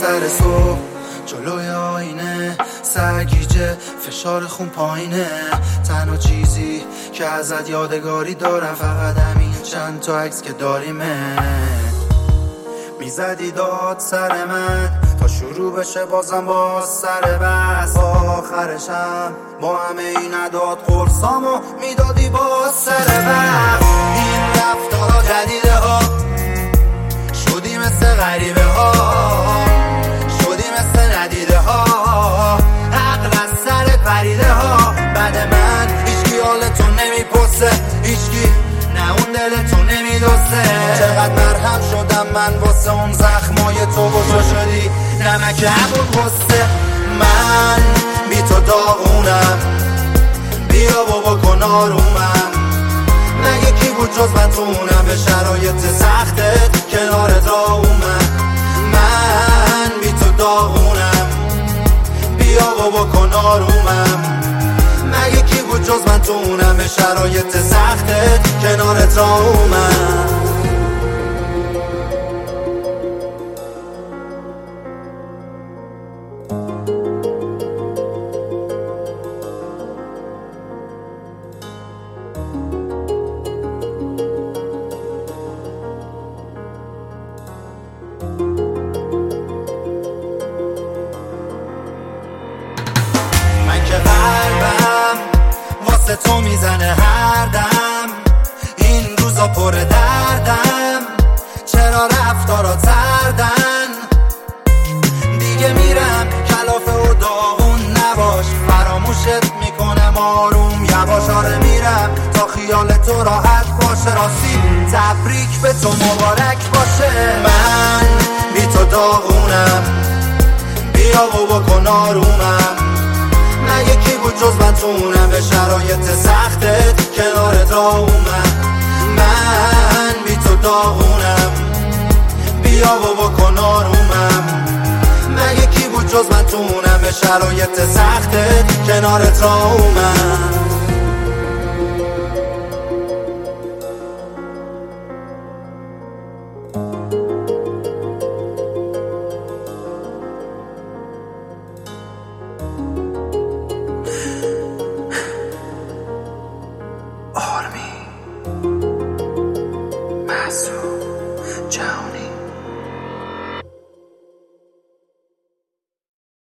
سر صبح جلوی آینه سرگیجه، فشار خون پایینه. تنها چیزی که ازت یادگاری دارم فقط همین چند تا عکس که داریمه. میزدی داد سر من تا شروع بشه بازم باز سر بس. آخرشم با همه این عداد قرصامو میدادی باز سر بس. این رفتارا جدیده ها شدی مثل غریبه ها، شدی مثل ندیده ها، عقل از سر پریده ها. بعد من هیچکی حالتو نمیپرسه، هیچکی نه اون دلتو نمیدوسته. چقدر مرهم شدم من واسه اون زخمای تو، گشا شدی نمک همون غصه. من بی تو داغونم، بیا بابا کن آرومم. مگه کی بود جز من تو اونم به شرایط سختت کنارت راومم. من بی تو داغونم، بیا بابا کن آرومم. مگه کی بود جز من تو اونم به شرایط سختت کنارت راومم. واسه تو میزنه هر دم، این روزا پر دردم. چرا رفتارا تردن؟ دیگه میرم کلافه و داغون نباش، فراموشت میکنم آروم یواش. آره میرم تا خیال تو راحت باشه، راستی تبریک به تو مبارک باشه. من بی تو داغونم، بیا بابا کن آرومم. مگه کی بود جز من تو اونم به شرایط سختت کنارت راومم. من بی تو داغونم، بیا بابا کن آرومم. مگه کی بود جز من تو اونم به شرایط سختت کنارت راومم.